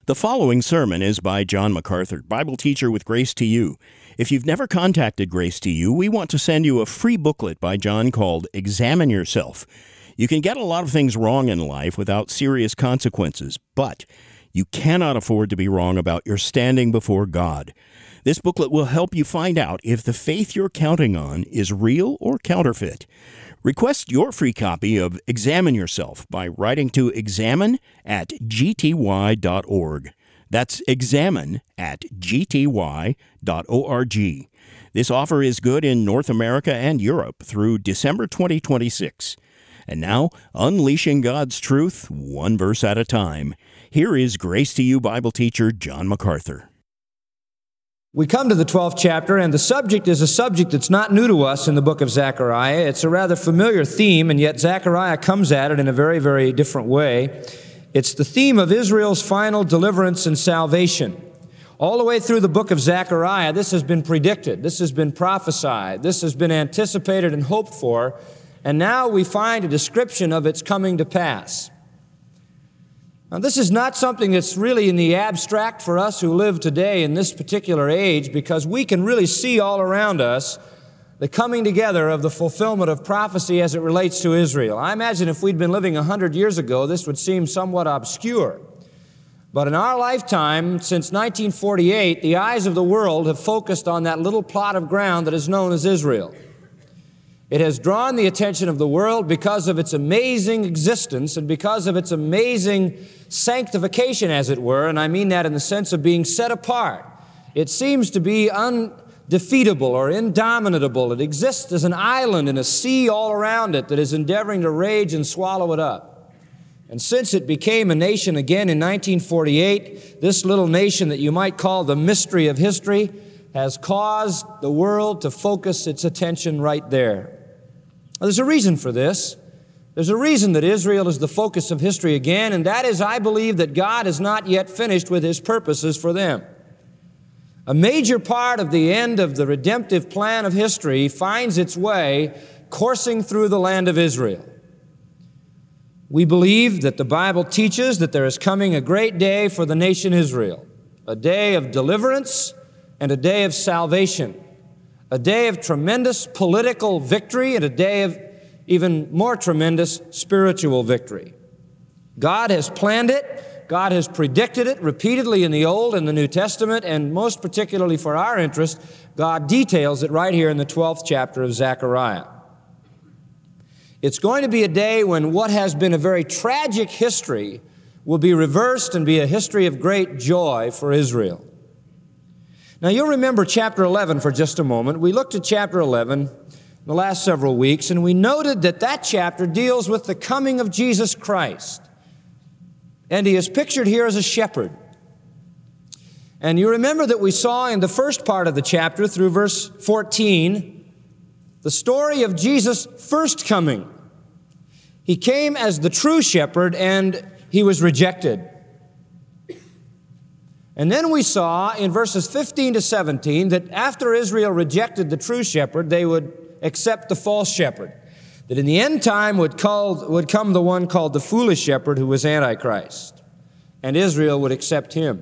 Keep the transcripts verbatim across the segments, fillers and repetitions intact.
The following sermon is by John MacArthur, Bible teacher with Grace to You. If you've never contacted Grace to You, we want to send you a free booklet by John called Examine Yourself. You can get a lot of things wrong in life without serious consequences, but you cannot afford to be wrong about your standing before God. This booklet will help you find out if the faith you're counting on is real or counterfeit. Request your free copy of Examine Yourself by writing to examine at g t y dot org. That's examine at g t y dot org. This offer is good in North America and Europe through December twenty twenty-six. And now, unleashing God's truth, one verse at a time. Here is Grace to You Bible teacher John MacArthur. We come to the twelfth chapter, and the subject is a subject that's not new to us in the book of Zechariah. It's a rather familiar theme, and yet Zechariah comes at it in a very, very different way. It's the theme of Israel's final deliverance and salvation. All the way through the book of Zechariah, this has been predicted, this has been prophesied, this has been anticipated and hoped for, and now we find a description of its coming to pass. Now, this is not something that's really in the abstract for us who live today in this particular age, because we can really see all around us the coming together of the fulfillment of prophecy as it relates to Israel. I imagine if we'd been living a hundred years ago, this would seem somewhat obscure. But in our lifetime, since nineteen forty-eight, the eyes of the world have focused on that little plot of ground that is known as Israel. It has drawn the attention of the world because of its amazing existence and because of its amazing sanctification, as it were, and I mean that in the sense of being set apart. It seems to be undefeatable or indomitable. It exists as an island in a sea all around it that is endeavoring to rage and swallow it up. And since it became a nation again in nineteen forty-eight, this little nation that you might call the mystery of history has caused the world to focus its attention right there. Now, there's a reason for this. There's a reason that Israel is the focus of history again, and that is, I believe, that God has not yet finished with His purposes for them. A major part of the end of the redemptive plan of history finds its way coursing through the land of Israel. We believe that the Bible teaches that there is coming a great day for the nation Israel, a day of deliverance and a day of salvation, a day of tremendous political victory and a day of even more tremendous spiritual victory. God has planned it. God has predicted it repeatedly in the Old and the New Testament, and most particularly for our interest, God details it right here in the twelfth chapter of Zechariah. It's going to be a day when what has been a very tragic history will be reversed and be a history of great joy for Israel. Now, you'll remember chapter eleven for just a moment. We looked at chapter eleven the last several weeks, and we noted that that chapter deals with the coming of Jesus Christ. And He is pictured here as a shepherd. And you remember that we saw in the first part of the chapter through verse fourteen, the story of Jesus' first coming. He came as the true shepherd, and He was rejected. And then we saw in verses fifteen to seventeen that after Israel rejected the true shepherd, they would accept the false shepherd. That in the end time would, call, would come the one called the foolish shepherd, who was Antichrist. And Israel would accept him.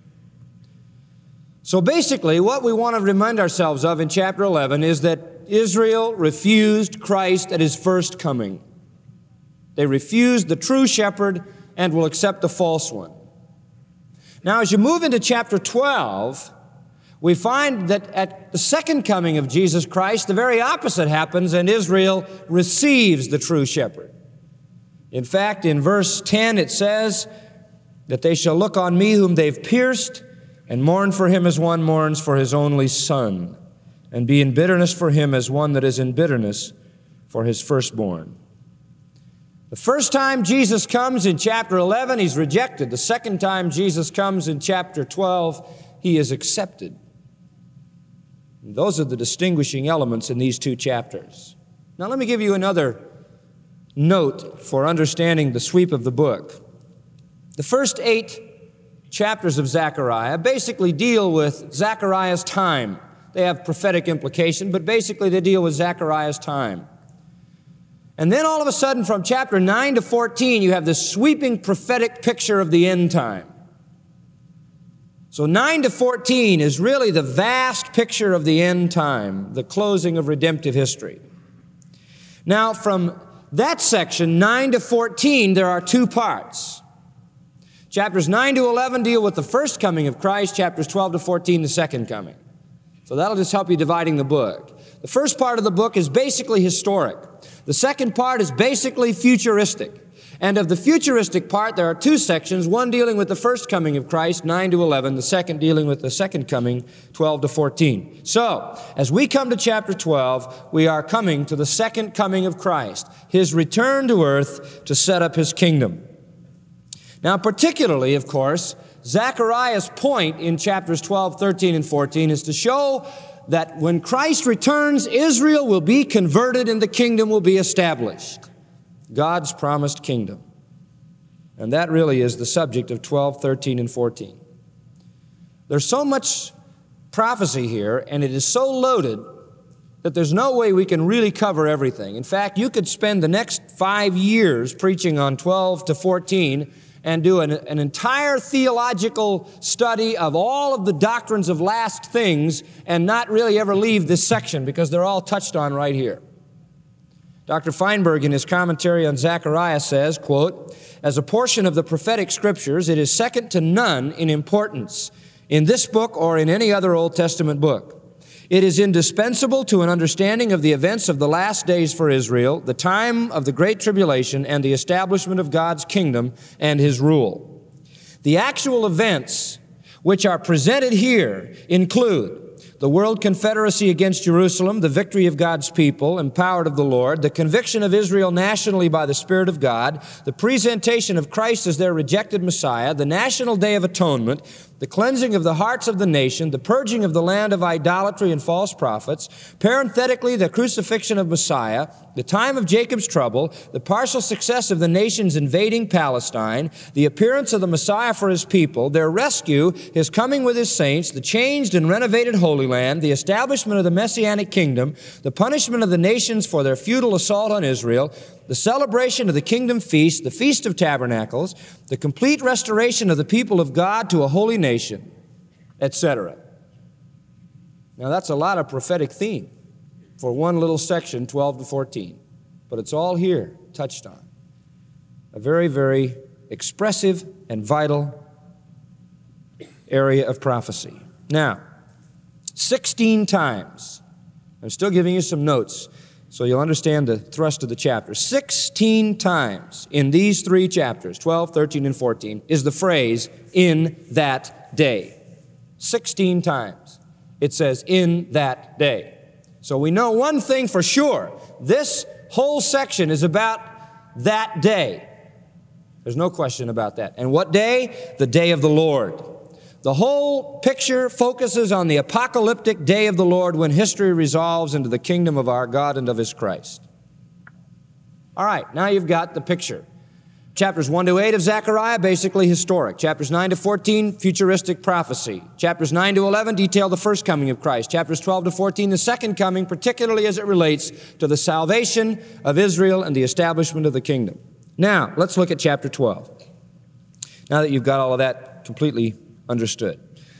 So basically, what we want to remind ourselves of in chapter eleven is that Israel refused Christ at His first coming. They refused the true shepherd and will accept the false one. Now, as you move into chapter twelve, we find that at the second coming of Jesus Christ, the very opposite happens, and Israel receives the true shepherd. In fact, in verse ten, it says that they shall look on me whom they've pierced and mourn for him as one mourns for his only son, and be in bitterness for him as one that is in bitterness for his firstborn. The first time Jesus comes in chapter eleven, He's rejected. The second time Jesus comes in chapter twelve, He is accepted. And those are the distinguishing elements in these two chapters. Now let me give you another note for understanding the sweep of the book. The first eight chapters of Zechariah basically deal with Zechariah's time. They have prophetic implication, but basically they deal with Zechariah's time. And then all of a sudden, from chapter nine to fourteen, you have this sweeping prophetic picture of the end time. So nine to fourteen is really the vast picture of the end time, the closing of redemptive history. Now, from that section, nine to fourteen, there are two parts. Chapters nine to eleven deal with the first coming of Christ. Chapters twelve to fourteen, the second coming. So that'll just help you dividing the book. The first part of the book is basically historic. The second part is basically futuristic. And of the futuristic part, there are two sections, one dealing with the first coming of Christ, nine to eleven, the second dealing with the second coming, twelve to fourteen. So, as we come to chapter twelve, we are coming to the second coming of Christ, His return to earth to set up His kingdom. Now, particularly, of course, Zechariah's point in chapters twelve, thirteen, and fourteen is to show that when Christ returns, Israel will be converted and the kingdom will be established. God's promised kingdom. And that really is the subject of twelve, thirteen, and fourteen. There's so much prophecy here, and it is so loaded that there's no way we can really cover everything. In fact, you could spend the next five years preaching on twelve to fourteen and do an, an entire theological study of all of the doctrines of last things and not really ever leave this section because they're all touched on right here. Doctor Feinberg, in his commentary on Zechariah, says, quote, "As a portion of the prophetic scriptures, it is second to none in importance in this book or in any other Old Testament book. It is indispensable to an understanding of the events of the last days for Israel, the time of the Great Tribulation, and the establishment of God's kingdom and His rule. The actual events which are presented here include the World Confederacy against Jerusalem, the victory of God's people, empowered of the Lord, the conviction of Israel nationally by the Spirit of God, the presentation of Christ as their rejected Messiah, the National Day of Atonement, the cleansing of the hearts of the nation, the purging of the land of idolatry and false prophets, parenthetically, the crucifixion of Messiah, the time of Jacob's trouble, the partial success of the nations invading Palestine, the appearance of the Messiah for His people, their rescue, His coming with His saints, the changed and renovated Holy Land, the establishment of the Messianic kingdom, the punishment of the nations for their futile assault on Israel, the celebration of the kingdom feast, the Feast of Tabernacles, the complete restoration of the people of God to a holy nation, et cetera" Now that's a lot of prophetic theme for one little section, twelve to fourteen. But it's all here, touched on. A very, very expressive and vital area of prophecy. Now, sixteen times, I'm still giving you some notes so you'll understand the thrust of the chapter. sixteen times in these three chapters, twelve, thirteen, and fourteen, is the phrase, "in that day." sixteen times it says, "in that day." So we know one thing for sure. This whole section is about that day. There's no question about that. And what day? The day of the Lord. The whole picture focuses on the apocalyptic day of the Lord when history resolves into the kingdom of our God and of His Christ. All right, now you've got the picture. Chapters one to eight of Zechariah, basically historic. Chapters nine to fourteen, futuristic prophecy. Chapters nine to eleven detail the first coming of Christ. Chapters twelve to fourteen, the second coming, particularly as it relates to the salvation of Israel and the establishment of the kingdom. Now, let's look at chapter twelve. Now that you've got all of that completely understood.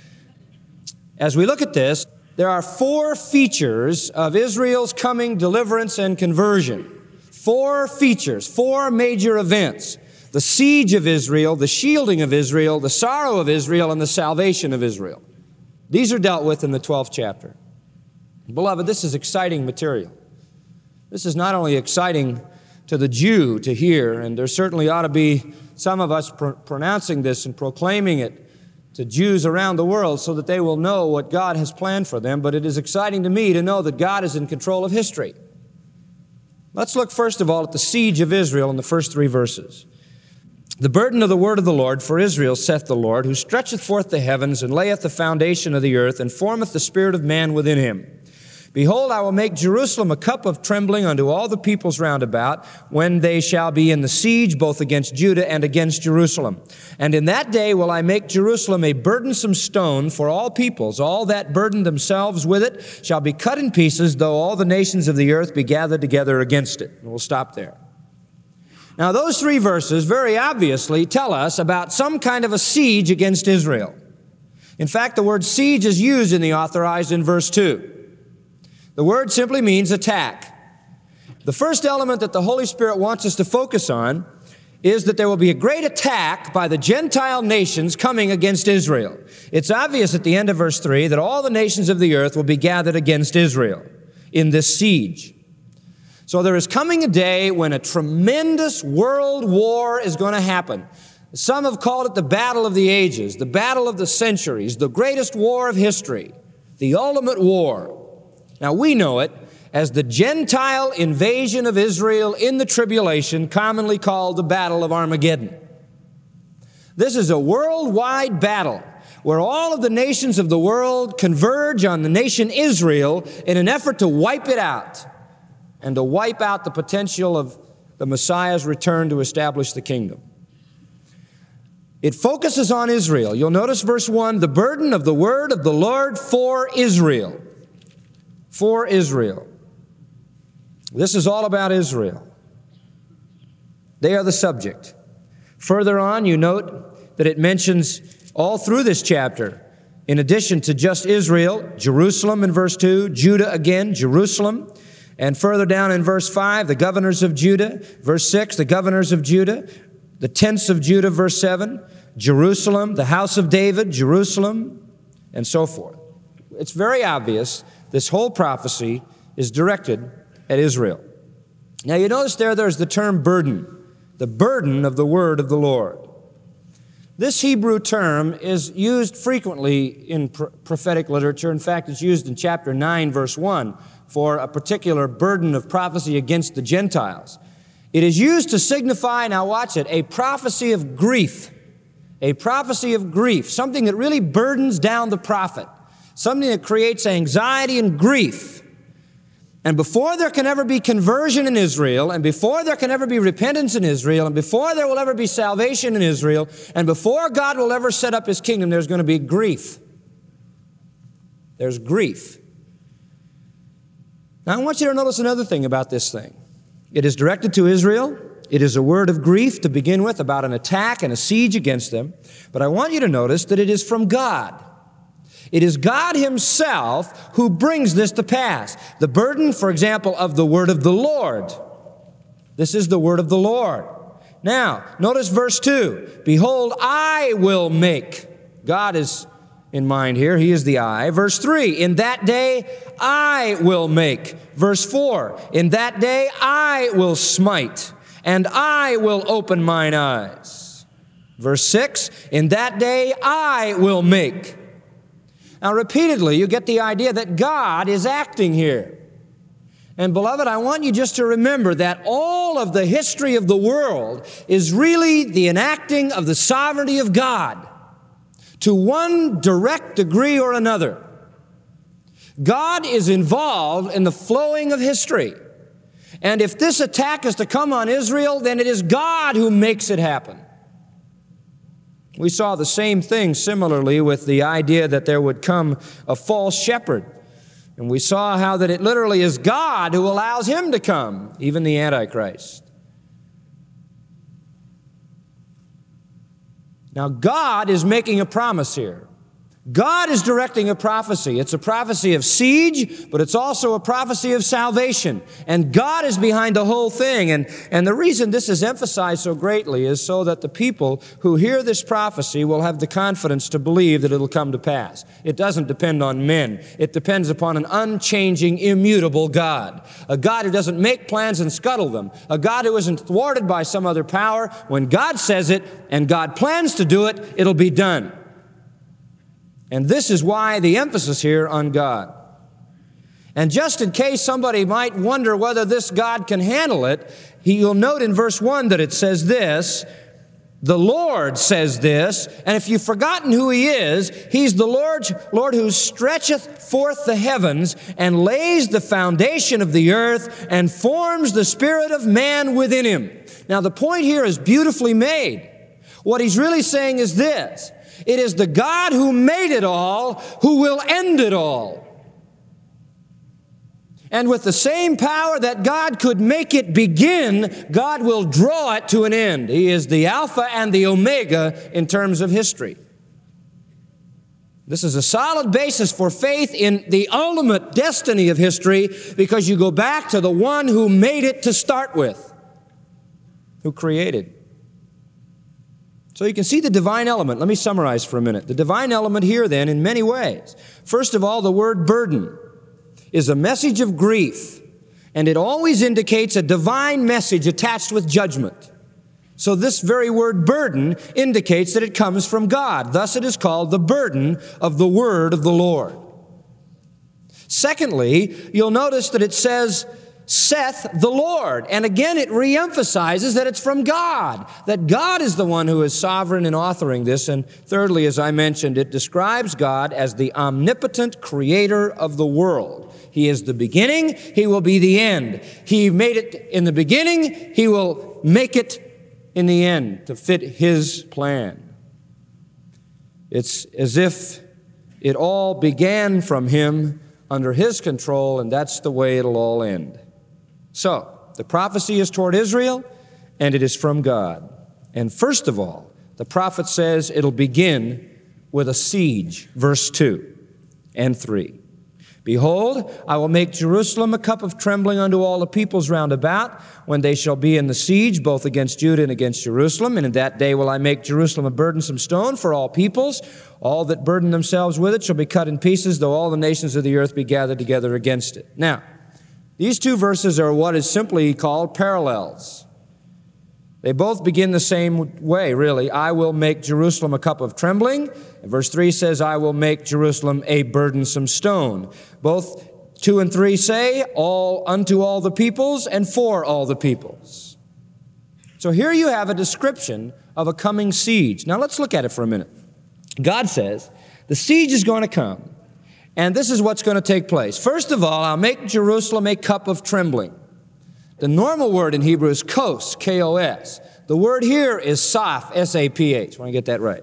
As we look at this, there are four features of Israel's coming, deliverance, and conversion. Four features, four major events. The siege of Israel, the shielding of Israel, the sorrow of Israel, and the salvation of Israel. These are dealt with in the twelfth chapter. Beloved, this is exciting material. This is not only exciting to the Jew to hear, and there certainly ought to be some of us pr- pronouncing this and proclaiming it to Jews around the world so that they will know what God has planned for them, but it is exciting to me to know that God is in control of history. Let's look first of all at the siege of Israel in the first three verses. "The burden of the word of the Lord for Israel, saith the Lord, who stretcheth forth the heavens, and layeth the foundation of the earth, and formeth the spirit of man within him. Behold, I will make Jerusalem a cup of trembling unto all the peoples round about, when they shall be in the siege both against Judah and against Jerusalem. And in that day will I make Jerusalem a burdensome stone for all peoples. All that burden themselves with it shall be cut in pieces, though all the nations of the earth be gathered together against it." And we'll stop there. Now, those three verses very obviously tell us about some kind of a siege against Israel. In fact, the word siege is used in the authorized in verse two. The word simply means attack. The first element that the Holy Spirit wants us to focus on is that there will be a great attack by the Gentile nations coming against Israel. It's obvious at the end of verse three that all the nations of the earth will be gathered against Israel in this siege. So there is coming a day when a tremendous world war is going to happen. Some have called it the battle of the ages, the battle of the centuries, the greatest war of history, the ultimate war. Now we know it as the Gentile invasion of Israel in the tribulation, commonly called the Battle of Armageddon. This is a worldwide battle where all of the nations of the world converge on the nation Israel in an effort to wipe it out and to wipe out the potential of the Messiah's return to establish the kingdom. It focuses on Israel. You'll notice verse one, the burden of the word of the Lord for Israel. For Israel. This is all about Israel. They are the subject. Further on, you note that it mentions all through this chapter, in addition to just Israel, Jerusalem in verse two, Judah again, Jerusalem, and further down in verse five, the governors of Judah, verse six, the governors of Judah, the tents of Judah, verse seven, Jerusalem, the house of David, Jerusalem, and so forth. It's very obvious this whole prophecy is directed at Israel. Now you notice there, there's the term burden, the burden of the word of the Lord. This Hebrew term is used frequently in pr- prophetic literature. In fact, it's used in chapter nine, verse one, for a particular burden of prophecy against the Gentiles. It is used to signify, now watch it, a prophecy of grief, a prophecy of grief, something that really burdens down the prophet, something that creates anxiety and grief. And before there can ever be conversion in Israel, and before there can ever be repentance in Israel, and before there will ever be salvation in Israel, and before God will ever set up His kingdom, there's going to be grief. There's grief. Now I want you to notice another thing about this thing. It is directed to Israel. It is a word of grief to begin with about an attack and a siege against them. But I want you to notice that it is from God. It is God Himself who brings this to pass. The burden, for example, of the word of the Lord. This is the word of the Lord. Now, notice verse two. Behold, I will make. God is in mind here. He is the I. Verse three. In that day, I will make. Verse four. In that day, I will smite, and I will open mine eyes. Verse six. In that day, I will make. Now, repeatedly, you get the idea that God is acting here. And beloved, I want you just to remember that all of the history of the world is really the enacting of the sovereignty of God to one direct degree or another. God is involved in the flowing of history. And if this attack is to come on Israel, then it is God who makes it happen. We saw the same thing similarly with the idea that there would come a false shepherd. And we saw how that it literally is God who allows him to come, even the Antichrist. Now, God is making a promise here. God is directing a prophecy. It's a prophecy of siege, but it's also a prophecy of salvation. And God is behind the whole thing. And, and the reason this is emphasized so greatly is so that the people who hear this prophecy will have the confidence to believe that it'll come to pass. It doesn't depend on men. It depends upon an unchanging, immutable God. A God who doesn't make plans and scuttle them. A God who isn't thwarted by some other power. When God says it and God plans to do it, it'll be done. And this is why the emphasis here on God. And just in case somebody might wonder whether this God can handle it, you'll note in verse one that it says this, the Lord says this, and if you've forgotten who He is, He's the Lord, Lord who stretcheth forth the heavens and lays the foundation of the earth and forms the spirit of man within him. Now the point here is beautifully made. What he's really saying is this. It is the God who made it all who will end it all. And with the same power that God could make it begin, God will draw it to an end. He is the Alpha and the Omega in terms of history. This is a solid basis for faith in the ultimate destiny of history, because you go back to the one who made it to start with, who created. So you can see the divine element. Let me summarize for a minute. The divine element here then in many ways. First of all, the word burden is a message of grief, and it always indicates a divine message attached with judgment. So this very word burden indicates that it comes from God. Thus it is called the burden of the word of the Lord. Secondly, you'll notice that it says, saith the Lord. And again, it reemphasizes that it's from God, that God is the one who is sovereign in authoring this. And thirdly, as I mentioned, it describes God as the omnipotent creator of the world. He is the beginning, He will be the end. He made it in the beginning, He will make it in the end to fit His plan. It's as if it all began from Him under His control, and that's the way it'll all end. So, the prophecy is toward Israel, and it is from God. And first of all, the prophet says it'll begin with a siege, verse two and three. Behold, I will make Jerusalem a cup of trembling unto all the peoples round about, when they shall be in the siege, both against Judah and against Jerusalem. And in that day will I make Jerusalem a burdensome stone for all peoples. All that burden themselves with it shall be cut in pieces, though all the nations of the earth be gathered together against it. Now, these two verses are what is simply called parallels. They both begin the same way, really. I will make Jerusalem a cup of trembling. And verse three says, I will make Jerusalem a burdensome stone. Both two and three say, all unto all the peoples and for all the peoples. So here you have a description of a coming siege. Now let's look at it for a minute. God says, the siege is going to come, and this is what's going to take place. First of all, I'll make Jerusalem a cup of trembling. The normal word in Hebrew is kos, K O S. The word here is saph, S A P H. I want to get that right.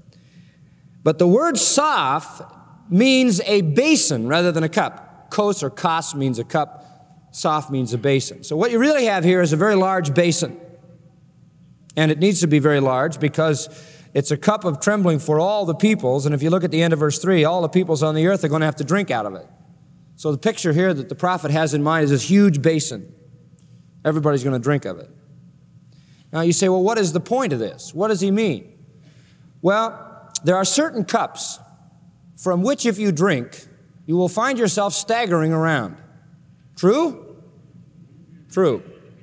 But the word saph means a basin rather than a cup. Kos or kas means a cup. Saph means a basin. So what you really have here is a very large basin. And it needs to be very large because it's a cup of trembling for all the peoples. And if you look at the end of verse three, all the peoples on the earth are going to have to drink out of it. So the picture here that the prophet has in mind is this huge basin. Everybody's going to drink of it. Now you say, well, what is the point of this? What does he mean? Well, there are certain cups from which if you drink, you will find yourself staggering around. True? True.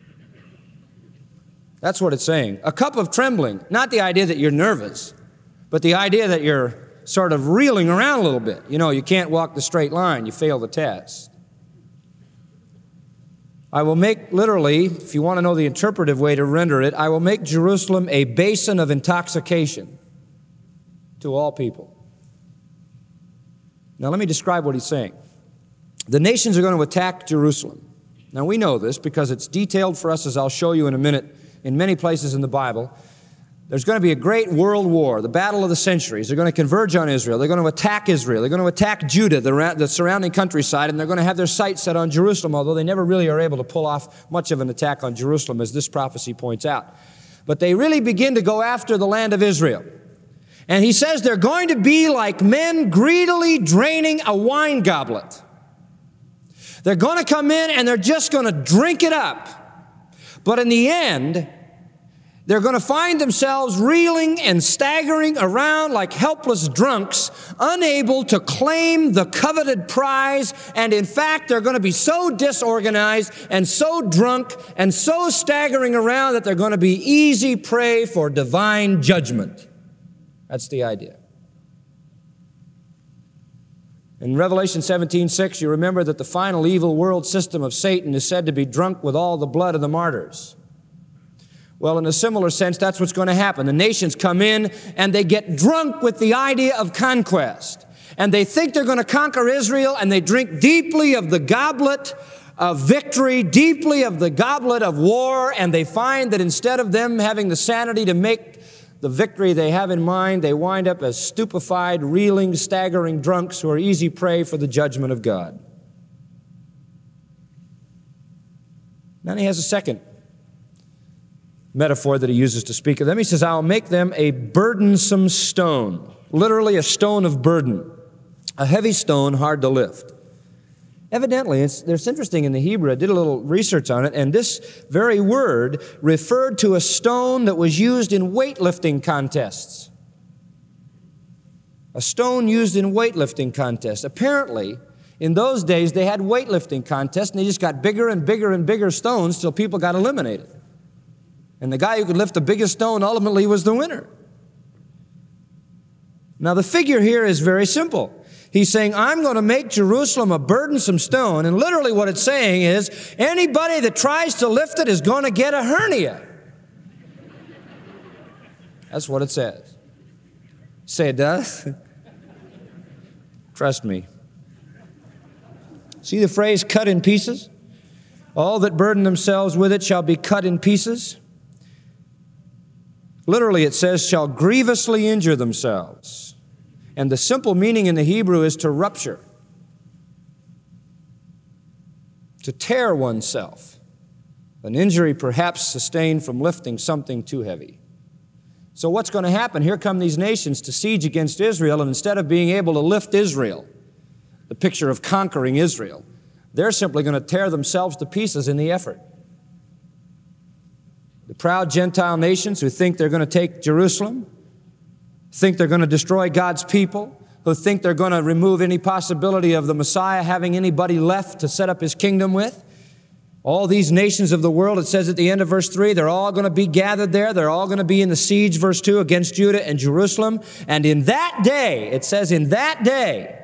That's what it's saying. A cup of trembling, not the idea that you're nervous, but the idea that you're sort of reeling around a little bit. You know, you can't walk the straight line. You fail the test. I will make, literally, if you want to know the interpretive way to render it, I will make Jerusalem a basin of intoxication to all people. Now let me describe what he's saying. The nations are going to attack Jerusalem. Now we know this because it's detailed for us, as I'll show you in a minute, in many places in the Bible. There's going to be a great world war, the battle of the centuries. They're going to converge on Israel. They're going to attack Israel. They're going to attack Judah, the, the surrounding countryside, and they're going to have their sights set on Jerusalem, although they never really are able to pull off much of an attack on Jerusalem, as this prophecy points out. But they really begin to go after the land of Israel. And he says they're going to be like men greedily draining a wine goblet. They're going to come in and they're just going to drink it up. But in the end, they're going to find themselves reeling and staggering around like helpless drunks, unable to claim the coveted prize. And in fact, they're going to be so disorganized and so drunk and so staggering around that they're going to be easy prey for divine judgment. That's the idea. In Revelation seventeen six, you remember that the final evil world system of Satan is said to be drunk with all the blood of the martyrs. Well, in a similar sense, that's what's going to happen. The nations come in and they get drunk with the idea of conquest. And they think they're going to conquer Israel, and they drink deeply of the goblet of victory, deeply of the goblet of war, and they find that instead of them having the sanity to make the victory they have in mind, they wind up as stupefied, reeling, staggering drunks who are easy prey for the judgment of God. Then he has a second metaphor that he uses to speak of them. He says, I'll make them a burdensome stone. literally a stone of burden, a heavy stone hard to lift. Evidently, it's, it's interesting in the Hebrew. I did a little research on it, and this very word referred to a stone that was used in weightlifting contests. A stone used in weightlifting contests. Apparently, in those days, they had weightlifting contests, and they just got bigger and bigger and bigger stones till people got eliminated. And the guy who could lift the biggest stone ultimately was the winner. Now, the figure here is very simple. He's saying, I'm going to make Jerusalem a burdensome stone. And literally what it's saying is, anybody that tries to lift it is going to get a hernia. That's what it says. Say it does? Trust me. See the phrase, cut in pieces? All that burden themselves with it shall be cut in pieces. Literally it says, shall grievously injure themselves. And the simple meaning in the Hebrew is to rupture, to tear oneself, an injury perhaps sustained from lifting something too heavy. So what's going to happen? Here come these nations to siege against Israel, and instead of being able to lift Israel, the picture of conquering Israel, they're simply going to tear themselves to pieces in the effort. The proud Gentile nations who think they're going to take Jerusalem, think they're going to destroy God's people, who think they're going to remove any possibility of the Messiah having anybody left to set up his kingdom with. All these nations of the world, it says at the end of verse three, they're all going to be gathered there. They're all going to be in the siege, verse two, against Judah and Jerusalem. And in that day, it says in that day,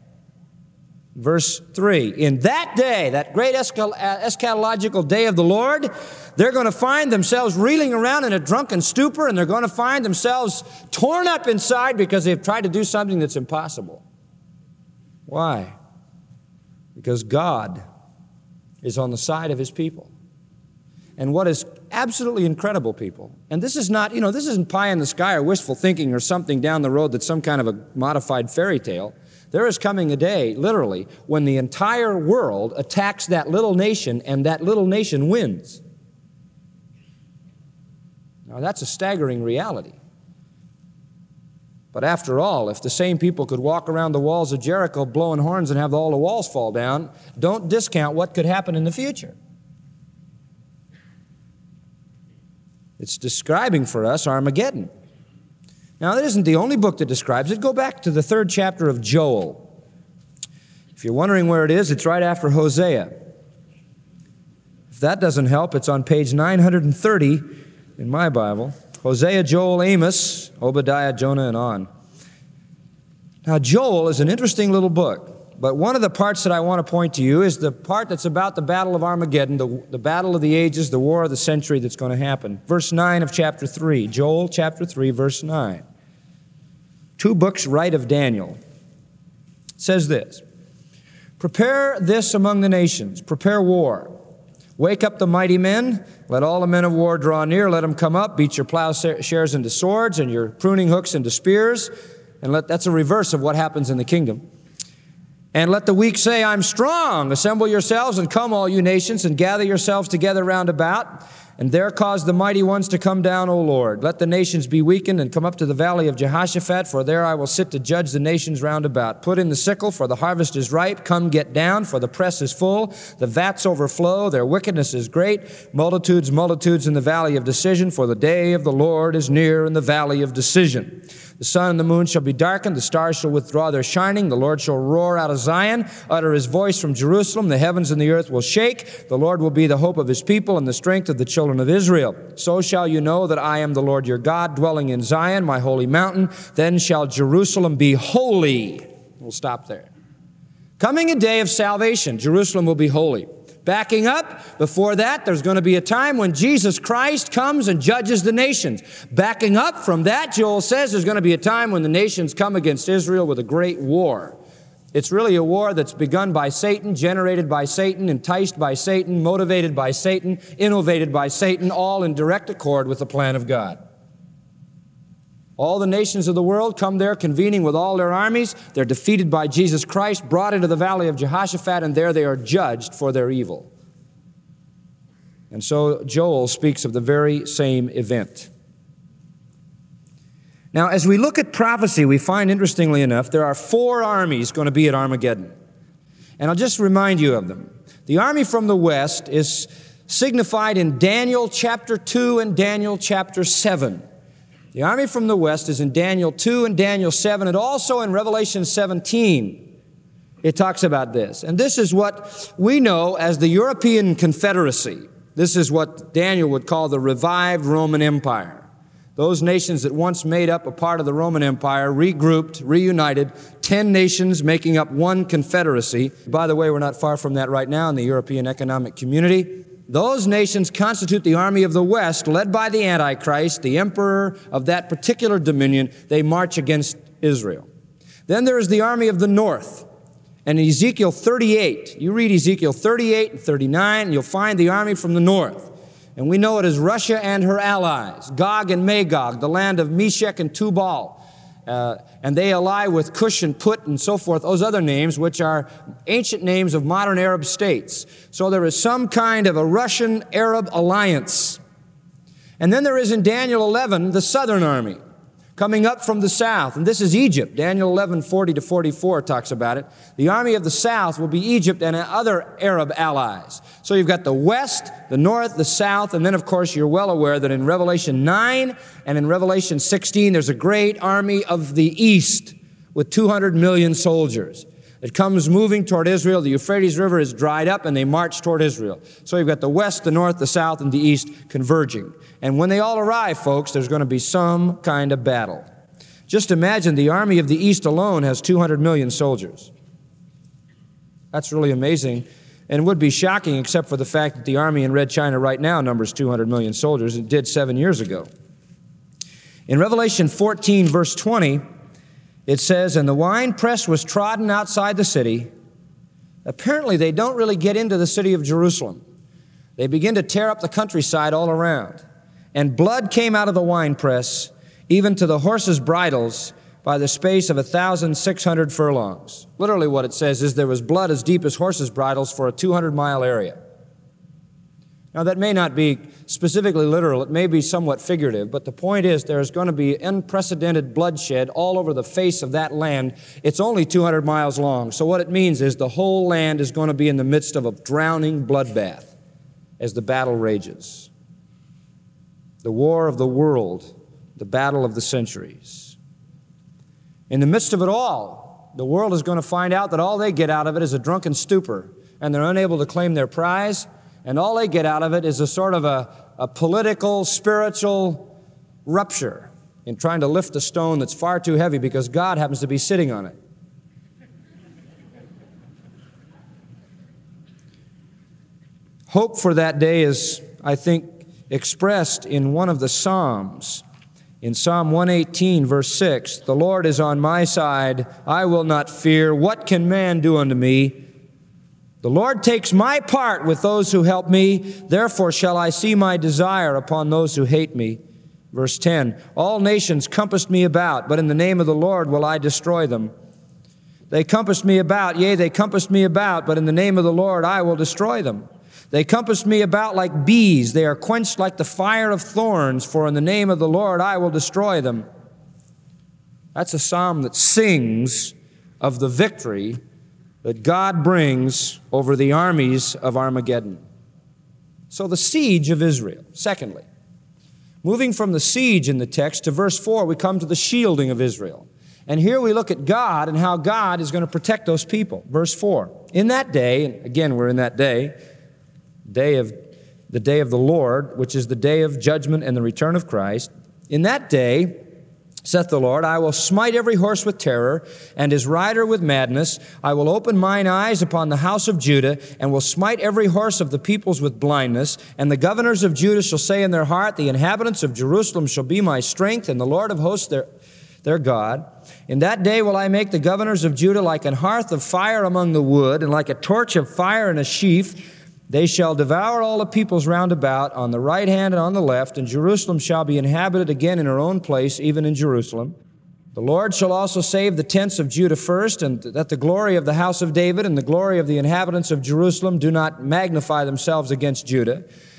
verse three, in that day, that great eschatological day of the Lord, they're going to find themselves reeling around in a drunken stupor, and they're going to find themselves torn up inside because they've tried to do something that's impossible. Why? Because God is on the side of his people. And what is absolutely incredible, people, and this is not, you know, this isn't pie in the sky or wistful thinking or something down the road that's some kind of a modified fairy tale. There is coming a day, literally, when the entire world attacks that little nation, and that little nation wins. Now, that's a staggering reality. But after all, if the same people could walk around the walls of Jericho blowing horns and have all the walls fall down, don't discount what could happen in the future. It's describing for us Armageddon. Now, that isn't the only book that describes it. Go back to the third chapter of Joel. If you're wondering where it is, it's right after Hosea. If that doesn't help, it's on page nine hundred thirty in my Bible. Hosea, Joel, Amos, Obadiah, Jonah, and on. Now, Joel is an interesting little book, but one of the parts that I want to point to you is the part that's about the battle of Armageddon, the, the battle of the ages, the war of the century that's going to happen. Verse nine of chapter three, Joel chapter three, verse nine. Two books right of Daniel. It says this, prepare this among the nations, prepare war. Wake up the mighty men, let all the men of war draw near, let them come up, beat your plowshares into swords and your pruning hooks into spears, and let, that's a reverse of what happens in the kingdom. And let the weak say, I'm strong. Assemble yourselves and come, all you nations, and gather yourselves together round about. And there cause the mighty ones to come down, O Lord. Let the nations be weakened and come up to the valley of Jehoshaphat, for there I will sit to judge the nations round about. Put in the sickle, for the harvest is ripe. Come get down, for the press is full. The vats overflow. Their wickedness is great. Multitudes, multitudes in the valley of decision, for the day of the Lord is near in the valley of decision. The sun and the moon shall be darkened, the stars shall withdraw their shining, the Lord shall roar out of Zion, utter his voice from Jerusalem, the heavens and the earth will shake, the Lord will be the hope of his people and the strength of the children of Israel. So shall you know that I am the Lord your God, dwelling in Zion, my holy mountain. Then shall Jerusalem be holy. We'll stop there. Coming a day of salvation, Jerusalem will be holy. Backing up, before that, there's going to be a time when Jesus Christ comes and judges the nations. Backing up from that, Joel says there's going to be a time when the nations come against Israel with a great war. It's really a war that's begun by Satan, generated by Satan, enticed by Satan, motivated by Satan, innovated by Satan, all in direct accord with the plan of God. All the nations of the world come there convening with all their armies. They're defeated by Jesus Christ, brought into the valley of Jehoshaphat, and there they are judged for their evil. And so Joel speaks of the very same event. Now, as we look at prophecy, we find, interestingly enough, there are four armies going to be at Armageddon. And I'll just remind you of them. The army from the west is signified in Daniel chapter two and Daniel chapter seven. The army from the west is in Daniel two and Daniel seven, and also in Revelation seventeen. It talks about this. And this is what we know as the European Confederacy. This is what Daniel would call the revived Roman Empire. Those nations that once made up a part of the Roman Empire regrouped, reunited, ten nations making up one confederacy. By the way, we're not far from that right now in the European Economic Community. Those nations constitute the army of the West, led by the Antichrist, the emperor of that particular dominion. They march against Israel. Then there is the army of the North. And in Ezekiel thirty-eight, you read Ezekiel thirty-eight and thirty-nine, and you'll find the army from the North. And we know it as Russia and her allies, Gog and Magog, the land of Meshech and Tubal. Uh, and they ally with Cush and Put and so forth, those other names, which are ancient names of modern Arab states. So there is some kind of a Russian-Arab alliance. And then there is in Daniel eleven, the southern army, coming up from the south. And this is Egypt. Daniel eleven, forty to forty-four talks about it. The army of the south will be Egypt and other Arab allies. So you've got the west, the north, the south, and then, of course, you're well aware that in Revelation nine and in Revelation sixteen, there's a great army of the east with two hundred million soldiers. It comes moving toward Israel. The Euphrates River is dried up, and they march toward Israel. So you've got the west, the north, the south, and the east converging. And when they all arrive, folks, there's going to be some kind of battle. Just imagine the army of the east alone has two hundred million soldiers. That's really amazing, and would be shocking except for the fact that the army in Red China right now numbers two hundred million soldiers. It did seven years ago. In Revelation fourteen, verse twenty, it says, "And the winepress was trodden outside the city." Apparently, they don't really get into the city of Jerusalem. They begin to tear up the countryside all around. "And blood came out of the winepress, even to the horses' bridles, by the space of a thousand six hundred furlongs." Literally what it says is there was blood as deep as horses' bridles for a two hundred mile area. Now, that may not be specifically literal. It may be somewhat figurative. But the point is there is going to be unprecedented bloodshed all over the face of that land. It's only two hundred miles long. So what it means is the whole land is going to be in the midst of a drowning bloodbath as the battle rages. The war of the world, the battle of the centuries. In the midst of it all, the world is going to find out that all they get out of it is a drunken stupor, and they're unable to claim their prize. And all they get out of it is a sort of a, a political, spiritual rupture in trying to lift a stone that's far too heavy because God happens to be sitting on it. Hope for that day is, I think, expressed in one of the Psalms. In Psalm one eighteen, verse six, "The Lord is on my side, I will not fear. What can man do unto me? The Lord takes my part with those who help me. Therefore shall I see my desire upon those who hate me." Verse ten, "All nations compassed me about, but in the name of the Lord will I destroy them. They compassed me about, yea, they compassed me about, but in the name of the Lord I will destroy them. They compassed me about like bees. They are quenched like the fire of thorns, for in the name of the Lord I will destroy them." That's a psalm that sings of the victory that God brings over the armies of Armageddon. So the siege of Israel. Secondly, moving from the siege in the text to verse four, we come to the shielding of Israel. And here we look at God and how God is going to protect those people. Verse four, "In that day," and again we're in that day, day of the day of the Lord, which is the day of judgment and the return of Christ. "In that day, saith the Lord, I will smite every horse with terror, and his rider with madness. I will open mine eyes upon the house of Judah, and will smite every horse of the peoples with blindness. And the governors of Judah shall say in their heart, the inhabitants of Jerusalem shall be my strength, and the Lord of hosts their, their God. In that day will I make the governors of Judah like an hearth of fire among the wood, and like a torch of fire in a sheaf. They shall devour all the peoples round about, on the right hand and on the left, and Jerusalem shall be inhabited again in her own place, even in Jerusalem. The Lord shall also save the tents of Judah first, and that the glory of the house of David and the glory of the inhabitants of Jerusalem do not magnify themselves against Judah.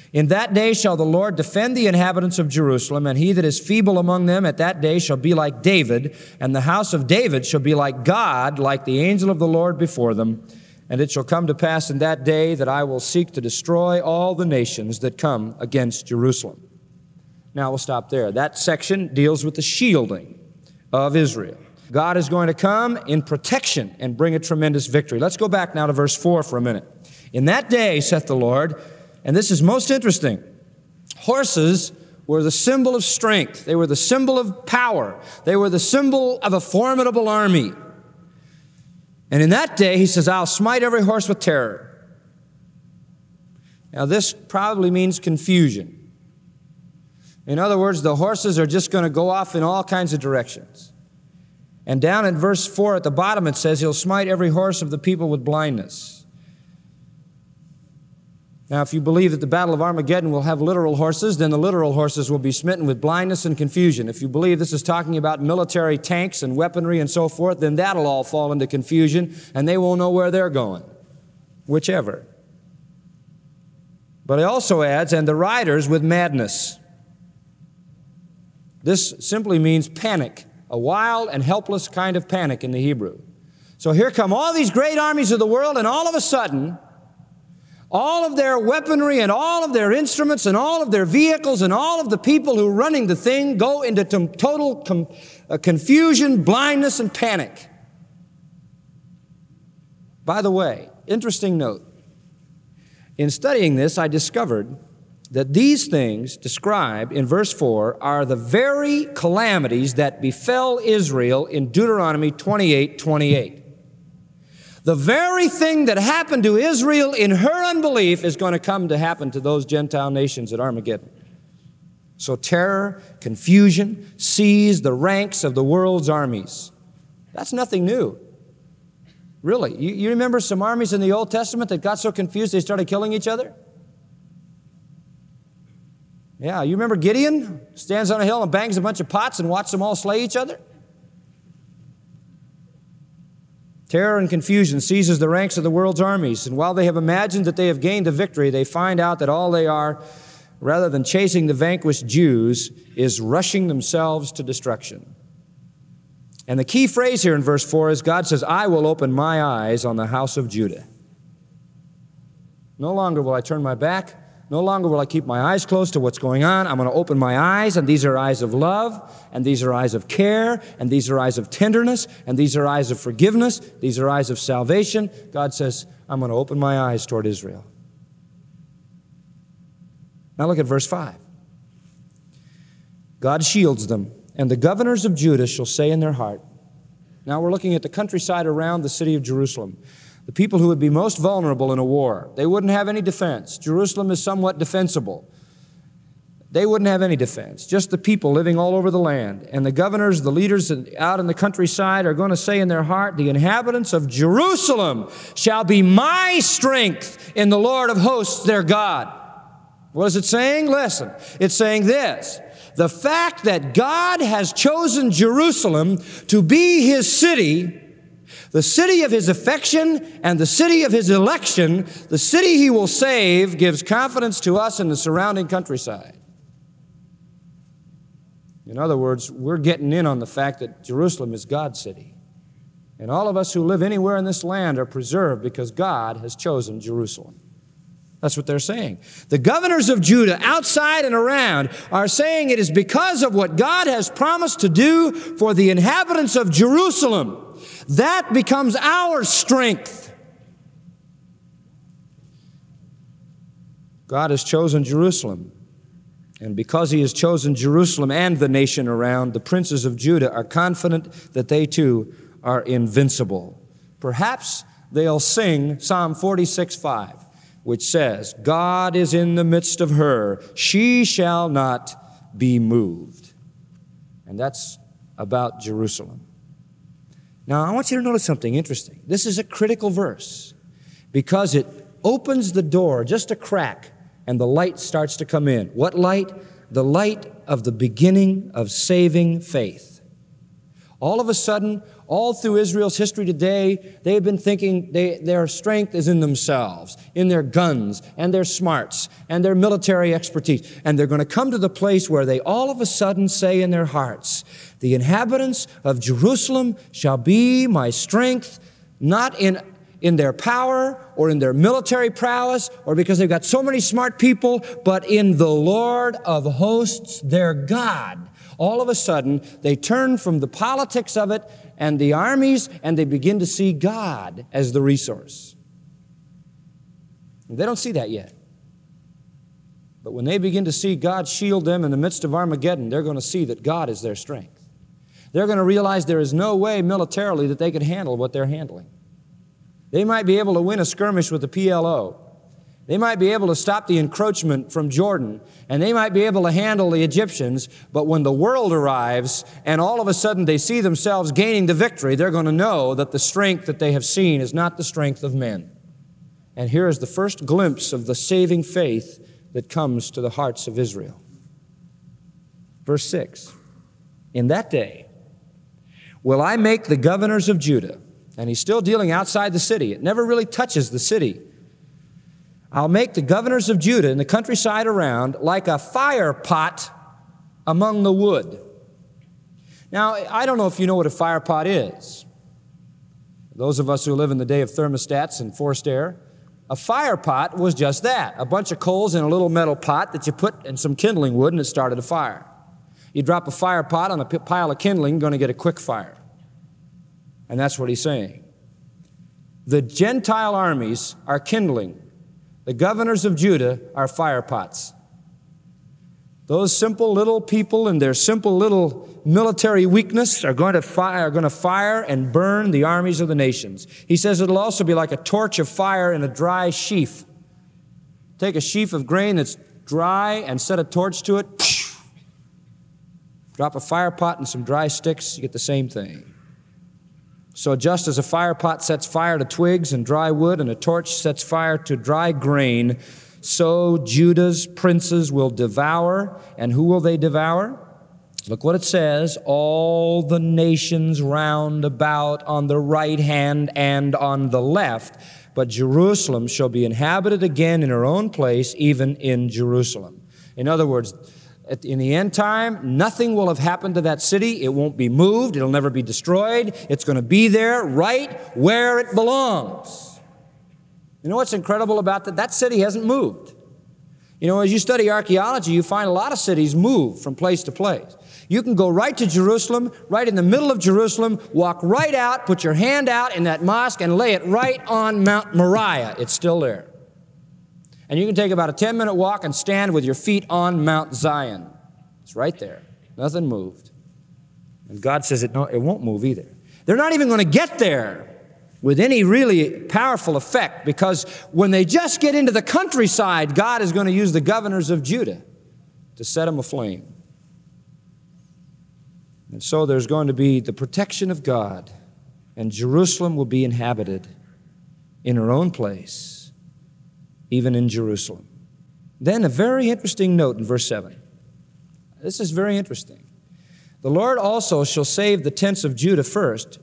In that day shall the Lord defend the inhabitants of Jerusalem, and he that is feeble among them at that day shall be like David, and the house of David shall be like God, like the angel of the Lord before them. And it shall come to pass in that day that I will seek to destroy all the nations that come against Jerusalem. Now we'll stop there. That section deals with the shielding of Israel. God is going to come in protection and bring a tremendous victory. Let's go back now to verse four for a minute. In that day, saith the Lord, and this is most interesting, horses were the symbol of strength. They were the symbol of power. They were the symbol of a formidable army. And in that day, he says, I'll smite every horse with terror. Now, this probably means confusion. In other words, the horses are just going to go off in all kinds of directions. And down in verse four at the bottom, it says, he'll smite every horse of the people with blindness. Now, if you believe that the Battle of Armageddon will have literal horses, then the literal horses will be smitten with blindness and confusion. If you believe this is talking about military tanks and weaponry and so forth, then that'll all fall into confusion, and they won't know where they're going. Whichever. But he also adds, and the riders with madness. This simply means panic, a wild and helpless kind of panic in the Hebrew. So here come all these great armies of the world, and all of a sudden, all of their weaponry and all of their instruments and all of their vehicles and all of the people who are running the thing go into total com- uh, confusion, blindness, and panic. By the way, interesting note. In studying this, I discovered that these things described in verse four are the very calamities that befell Israel in Deuteronomy twenty-eight twenty-eight. The very thing that happened to Israel in her unbelief is going to come to happen to those Gentile nations at Armageddon. So terror, confusion, seize the ranks of the world's armies. That's nothing new. Really. You, you remember some armies in the Old Testament that got so confused they started killing each other? Yeah, you remember Gideon? Stands on a hill and bangs a bunch of pots and watches them all slay each other? Terror and confusion seizes the ranks of the world's armies, and while they have imagined that they have gained a victory, they find out that all they are, rather than chasing the vanquished Jews, is rushing themselves to destruction. And the key phrase here in verse four is God says, I will open my eyes on the house of Judah. No longer will I turn my back. No longer will I keep my eyes closed to what's going on. I'm going to open my eyes, and these are eyes of love, and these are eyes of care, and these are eyes of tenderness, and these are eyes of forgiveness. These are eyes of salvation. God says, I'm going to open my eyes toward Israel. Now look at verse five. God shields them, and the governors of Judah shall say in their heart. Now we're looking at the countryside around the city of Jerusalem. The people who would be most vulnerable in a war. They wouldn't have any defense. Jerusalem is somewhat defensible. They wouldn't have any defense. Just the people living all over the land. And the governors, the leaders out in the countryside are going to say in their heart, the inhabitants of Jerusalem shall be my strength in the Lord of hosts, their God. What is it saying? Listen, it's saying this. The fact that God has chosen Jerusalem to be His city, the city of His affection and the city of His election, the city He will save, gives confidence to us in the surrounding countryside. In other words, we're getting in on the fact that Jerusalem is God's city. And all of us who live anywhere in this land are preserved because God has chosen Jerusalem. That's what they're saying. The governors of Judah, outside and around, are saying it is because of what God has promised to do for the inhabitants of Jerusalem. That becomes our strength. God has chosen Jerusalem. And because He has chosen Jerusalem and the nation around, the princes of Judah are confident that they too are invincible. Perhaps they'll sing Psalm forty-six five, which says, God is in the midst of her. She shall not be moved. And that's about Jerusalem. Now, I want you to notice something interesting. This is a critical verse because it opens the door just a crack and the light starts to come in. What light? The light of the beginning of saving faith. All of a sudden, all through Israel's history today, they've been thinking they, their strength is in themselves, in their guns and their smarts and their military expertise. And they're going to come to the place where they all of a sudden say in their hearts, the inhabitants of Jerusalem shall be my strength, not in, in their power or in their military prowess or because they've got so many smart people, but in the Lord of hosts, their God. All of a sudden, they turn from the politics of it and the armies, and they begin to see God as the resource. They don't see that yet. But when they begin to see God shield them in the midst of Armageddon, they're going to see that God is their strength. They're going to realize there is no way militarily that they could handle what they're handling. They might be able to win a skirmish with the P L O. They might be able to stop the encroachment from Jordan, and they might be able to handle the Egyptians, but when the world arrives and all of a sudden they see themselves gaining the victory, they're going to know that the strength that they have seen is not the strength of men. And here is the first glimpse of the saving faith that comes to the hearts of Israel. Verse six, in that day will I make the governors of Judah, and he's still dealing outside the city. It never really touches the city. I'll make the governors of Judah in the countryside around like a fire pot among the wood. Now, I don't know if you know what a fire pot is. Those of us who live in the day of thermostats and forced air, a fire pot was just that, a bunch of coals in a little metal pot that you put in some kindling wood and it started a fire. You drop a fire pot on a pile of kindling, you're going to get a quick fire. And that's what he's saying. The Gentile armies are kindling. The governors of Judah are fire pots. Those simple little people and their simple little military weakness are going to fire, are going to fire and burn the armies of the nations. He says it'll also be like a torch of fire in a dry sheaf. Take a sheaf of grain that's dry and set a torch to it. Drop a fire pot and some dry sticks, you get the same thing. So just as a fire pot sets fire to twigs and dry wood, and a torch sets fire to dry grain, so Judah's princes will devour. And who will they devour? Look what it says, all the nations round about on the right hand and on the left. But Jerusalem shall be inhabited again in her own place, even in Jerusalem. In other words, in the end time, nothing will have happened to that city. It won't be moved. It'll never be destroyed. It's going to be there right where it belongs. You know what's incredible about that? That city hasn't moved. You know, as you study archaeology, you find a lot of cities move from place to place. You can go right to Jerusalem, right in the middle of Jerusalem, walk right out, put your hand out in that mosque, and lay it right on Mount Moriah. It's still there. And you can take about a ten-minute walk and stand with your feet on Mount Zion. It's right there. Nothing moved. And God says it, no, it won't move either. They're not even going to get there with any really powerful effect, because when they just get into the countryside, God is going to use the governors of Judah to set them aflame. And so there's going to be the protection of God, and Jerusalem will be inhabited in her own place, even in Jerusalem. Then a very interesting note in verse seven. This is very interesting. The Lord also shall save the tents of Judah first,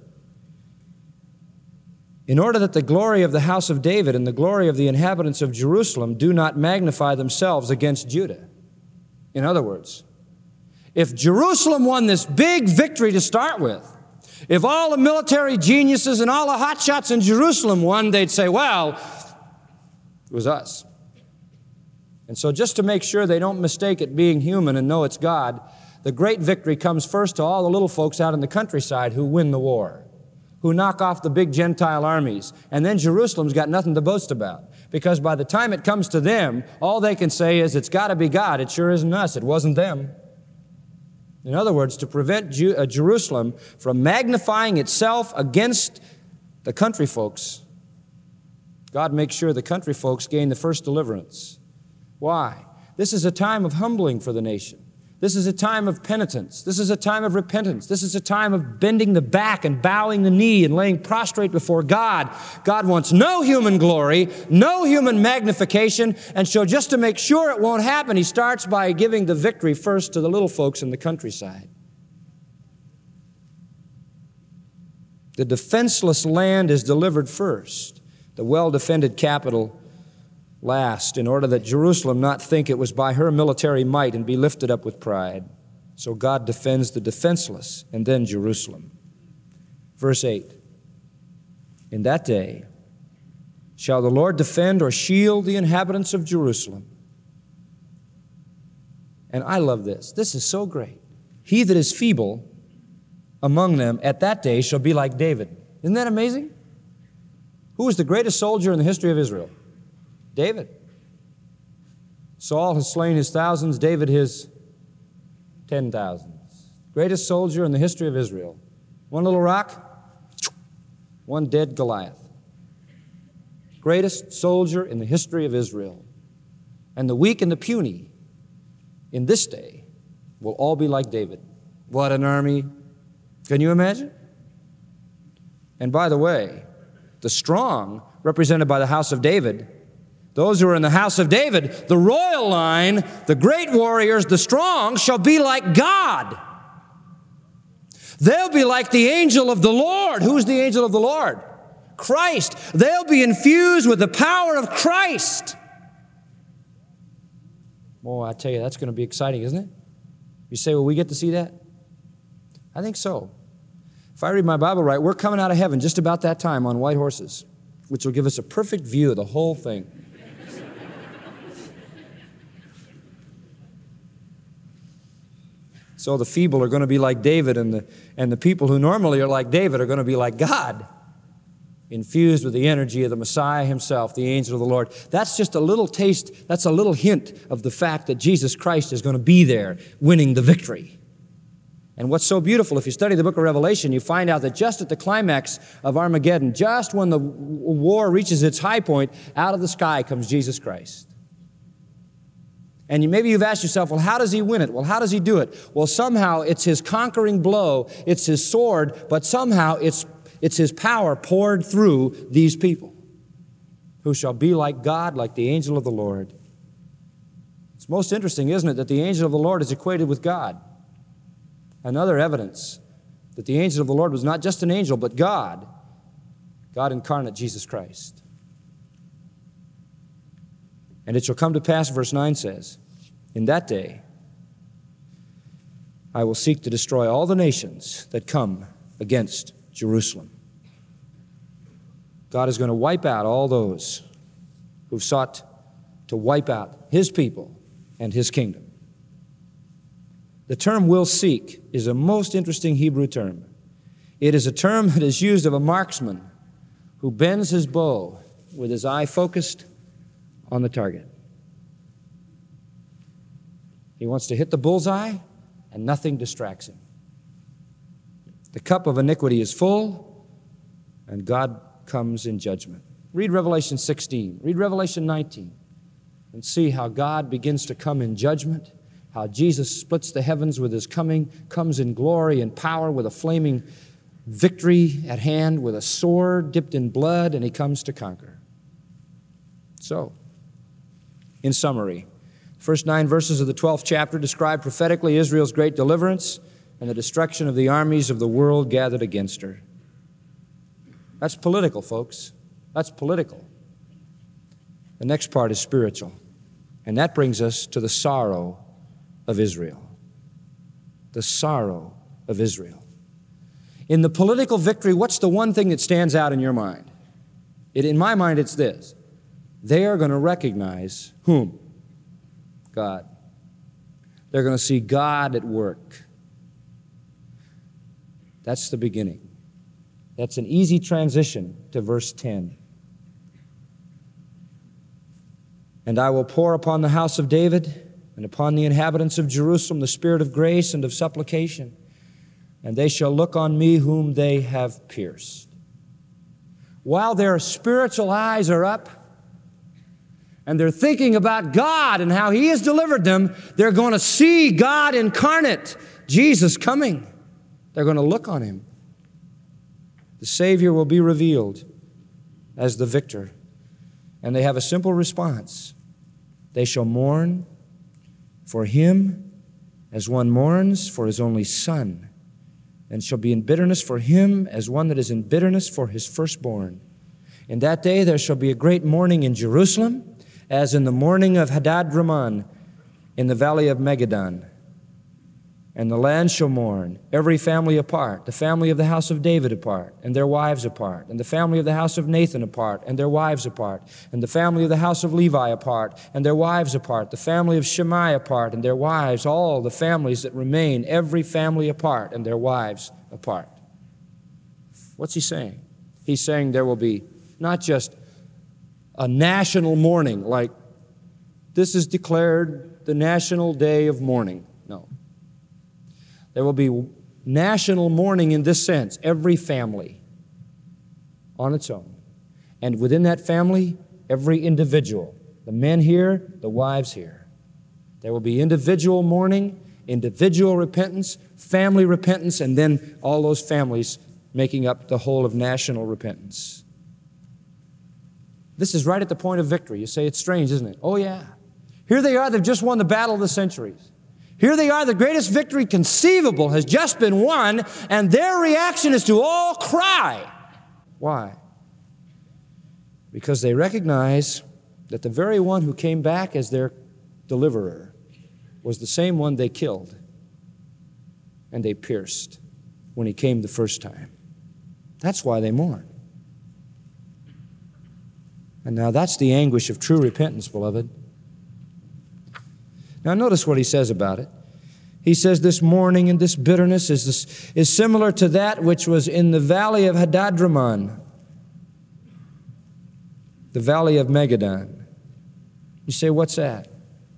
in order that the glory of the house of David and the glory of the inhabitants of Jerusalem do not magnify themselves against Judah. In other words, if Jerusalem won this big victory to start with, if all the military geniuses and all the hotshots in Jerusalem won, they'd say, well, it was us. And so just to make sure they don't mistake it being human and know it's God, the great victory comes first to all the little folks out in the countryside who win the war, who knock off the big Gentile armies. And then Jerusalem's got nothing to boast about, because by the time it comes to them, all they can say is, it's got to be God. It sure isn't us. It wasn't them. In other words, to prevent Ju- uh, Jerusalem from magnifying itself against the country folks, God makes sure the country folks gain the first deliverance. Why? This is a time of humbling for the nation. This is a time of penitence. This is a time of repentance. This is a time of bending the back and bowing the knee and laying prostrate before God. God wants no human glory, no human magnification, and so just to make sure it won't happen, He starts by giving the victory first to the little folks in the countryside. The defenseless land is delivered first, the well-defended capital last, in order that Jerusalem not think it was by her military might and be lifted up with pride. So God defends the defenseless, and then Jerusalem. Verse eight, in that day shall the Lord defend or shield the inhabitants of Jerusalem. And I love this. This is so great. He that is feeble among them at that day shall be like David. Isn't that amazing? Who was the greatest soldier in the history of Israel? David. Saul has slain his thousands, David his ten thousands. Greatest soldier in the history of Israel. One little rock, one dead Goliath. Greatest soldier in the history of Israel. And the weak and the puny in this day will all be like David. What an army. Can you imagine? And by the way, the strong, represented by the house of David, those who are in the house of David, the royal line, the great warriors, the strong, shall be like God. They'll be like the angel of the Lord. Who's the angel of the Lord? Christ. They'll be infused with the power of Christ. Oh, I tell you, that's going to be exciting, isn't it? You say, will we get to see that? I think so. If I read my Bible right, we're coming out of heaven just about that time on white horses, which will give us a perfect view of the whole thing. So the feeble are going to be like David, and the, and the people who normally are like David are going to be like God, infused with the energy of the Messiah himself, the angel of the Lord. That's just a little taste, that's a little hint of the fact that Jesus Christ is going to be there winning the victory. And what's so beautiful, if you study the book of Revelation, you find out that just at the climax of Armageddon, just when the war reaches its high point, out of the sky comes Jesus Christ. And you, maybe you've asked yourself, well, how does he win it? Well, how does he do it? Well, somehow it's his conquering blow, it's his sword, but somehow it's, it's his power poured through these people who shall be like God, like the angel of the Lord. It's most interesting, isn't it, that the angel of the Lord is equated with God. Another evidence that the angel of the Lord was not just an angel, but God, God incarnate, Jesus Christ. And it shall come to pass, verse nine says, in that day I will seek to destroy all the nations that come against Jerusalem. God is going to wipe out all those who've sought to wipe out his people and his kingdom. The term will seek is a most interesting Hebrew term. It is a term that is used of a marksman who bends his bow with his eye focused on the target. He wants to hit the bullseye, and nothing distracts him. The cup of iniquity is full, and God comes in judgment. Read Revelation sixteen, read Revelation nineteen, and see how God begins to come in judgment, how Jesus splits the heavens with his coming, comes in glory and power with a flaming victory at hand, with a sword dipped in blood, and he comes to conquer. So, in summary, the first nine verses of the twelfth chapter describe prophetically Israel's great deliverance and the destruction of the armies of the world gathered against her. That's political, folks. That's political. The next part is spiritual, and that brings us to the sorrow of Israel. The sorrow of Israel. In the political victory, what's the one thing that stands out in your mind? It, in my mind, it's this. They are going to recognize whom? God. They're going to see God at work. That's the beginning. That's an easy transition to verse ten. And I will pour upon the house of David and upon the inhabitants of Jerusalem the spirit of grace and of supplication, and they shall look on me whom they have pierced. While their spiritual eyes are up, and they're thinking about God and how he has delivered them, they're going to see God incarnate, Jesus coming. They're going to look on him. The Savior will be revealed as the victor. And they have a simple response. They shall mourn for him as one mourns for his only son, and shall be in bitterness for him as one that is in bitterness for his firstborn. In that day there shall be a great mourning in Jerusalem, as in the mourning of Hadad-Raman in the valley of Megiddon. And the land shall mourn, every family apart, the family of the house of David apart, and their wives apart, and the family of the house of Nathan apart, and their wives apart, and the family of the house of Levi apart, and their wives apart, the family of Shimei apart, and their wives, all the families that remain, every family apart, and their wives apart. What's he saying? He's saying there will be not just a national mourning, like this is declared the national day of mourning. No. There will be national mourning in this sense, every family on its own. And within that family, every individual. The men here, the wives here. There will be individual mourning, individual repentance, family repentance, and then all those families making up the whole of national repentance. This is right at the point of victory. You say it's strange, isn't it? Oh, yeah. Here they are, they've just won the battle of the centuries. Here they are, the greatest victory conceivable has just been won, and their reaction is to all cry. Why? Because they recognize that the very one who came back as their deliverer was the same one they killed and they pierced when he came the first time. That's why they mourn. And now that's the anguish of true repentance, beloved. Now notice what he says about it. He says this mourning and this bitterness is, this, is similar to that which was in the valley of Hadad-Raman, the valley of Megiddon. You say, what's that?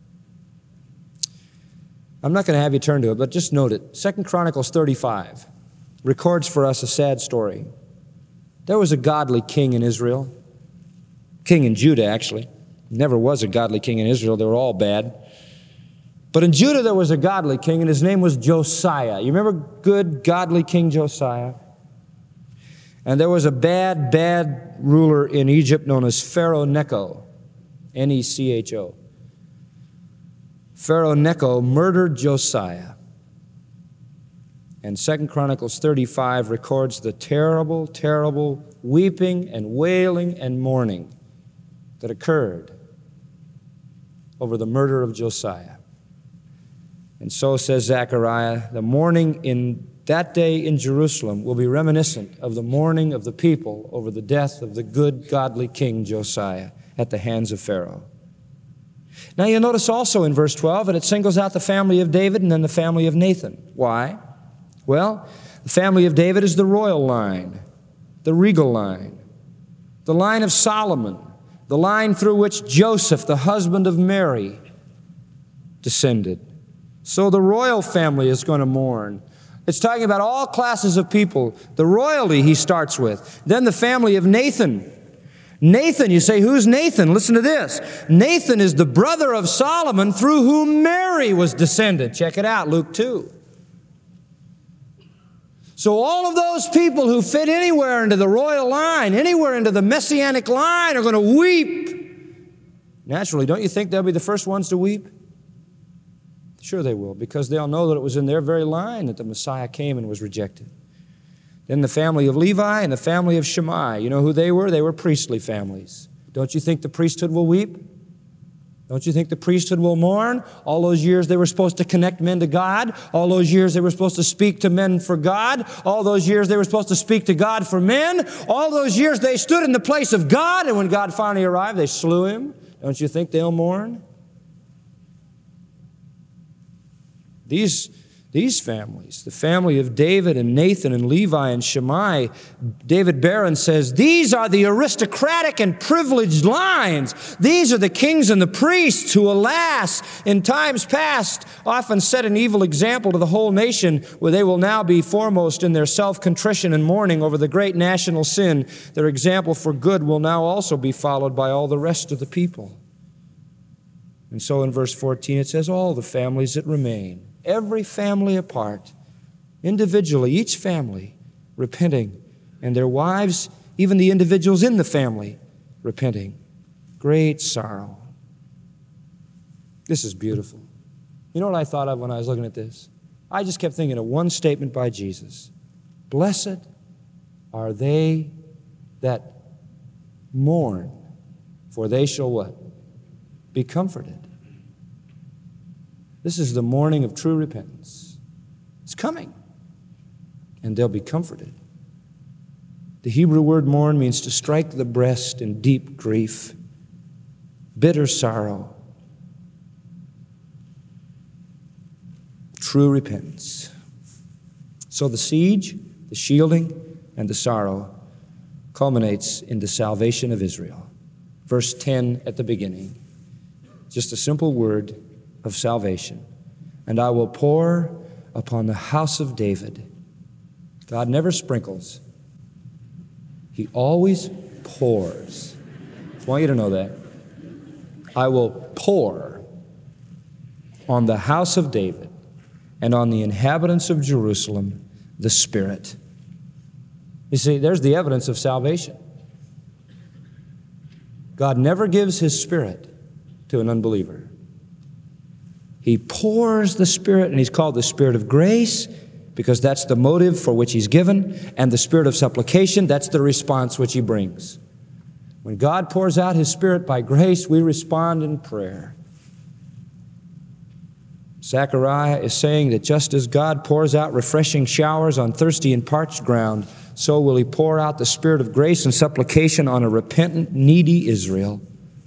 I'm not going to have you turn to it, but just note it. Second Chronicles thirty-five records for us a sad story. There was a godly king in Israel, king in Judah, actually. Never was a godly king in Israel. They were all bad. But in Judah, there was a godly king, and his name was Josiah. You remember good, godly King Josiah? And there was a bad, bad ruler in Egypt known as Pharaoh Necho, N E C H O. Pharaoh Necho murdered Josiah. And Second Chronicles thirty-five records the terrible, terrible weeping and wailing and mourning that occurred over the murder of Josiah. And so, says Zechariah, the mourning in that day in Jerusalem will be reminiscent of the mourning of the people over the death of the good, godly King Josiah at the hands of Pharaoh. Now you notice also in verse twelve that it singles out the family of David and then the family of Nathan. Why? Well, the family of David is the royal line, the regal line, the line of Solomon, the line through which Joseph, the husband of Mary, descended. So the royal family is going to mourn. It's talking about all classes of people. The royalty he starts with. Then the family of Nathan. Nathan, you say, who's Nathan? Listen to this. Nathan is the brother of Solomon through whom Mary was descended. Check it out, Luke two. So all of those people who fit anywhere into the royal line, anywhere into the messianic line, are going to weep. Naturally, don't you think they'll be the first ones to weep? Sure they will, because they'll know that it was in their very line that the Messiah came and was rejected. Then the family of Levi and the family of Shimei. You know who they were? They were priestly families. Don't you think the priesthood will weep? Don't you think the priesthood will mourn? All those years they were supposed to connect men to God. All those years they were supposed to speak to men for God. All those years they were supposed to speak to God for men. All those years they stood in the place of God, and when God finally arrived, they slew him. Don't you think they'll mourn? These, these families, the family of David and Nathan and Levi and Shimei, David Barron says, these are the aristocratic and privileged lines. These are the kings and the priests who, alas, in times past often set an evil example to the whole nation, where they will now be foremost in their self-contrition and mourning over the great national sin. Their example for good will now also be followed by all the rest of the people. And so in verse fourteen it says, all the families that remain, every family apart, individually, each family repenting, and their wives, even the individuals in the family, repenting. Great sorrow. This is beautiful. You know what I thought of when I was looking at this? I just kept thinking of one statement by Jesus. Blessed are they that mourn, for they shall what? Be comforted. This is the morning of true repentance. It's coming, and they'll be comforted. The Hebrew word mourn means to strike the breast in deep grief, bitter sorrow. True repentance. So the siege, the shielding, and the sorrow culminates in the salvation of Israel. Verse ten at the beginning, just a simple word of salvation. And I will pour upon the house of David. God never sprinkles. He always pours. I want you to know that. I will pour on the house of David and on the inhabitants of Jerusalem the Spirit. You see, there's the evidence of salvation. God never gives His Spirit to an unbeliever. He pours the Spirit, and He's called the Spirit of grace because that's the motive for which He's given, and the Spirit of supplication, that's the response which He brings. When God pours out His Spirit by grace, we respond in prayer. Zechariah is saying that just as God pours out refreshing showers on thirsty and parched ground, so will He pour out the Spirit of grace and supplication on a repentant, needy Israel.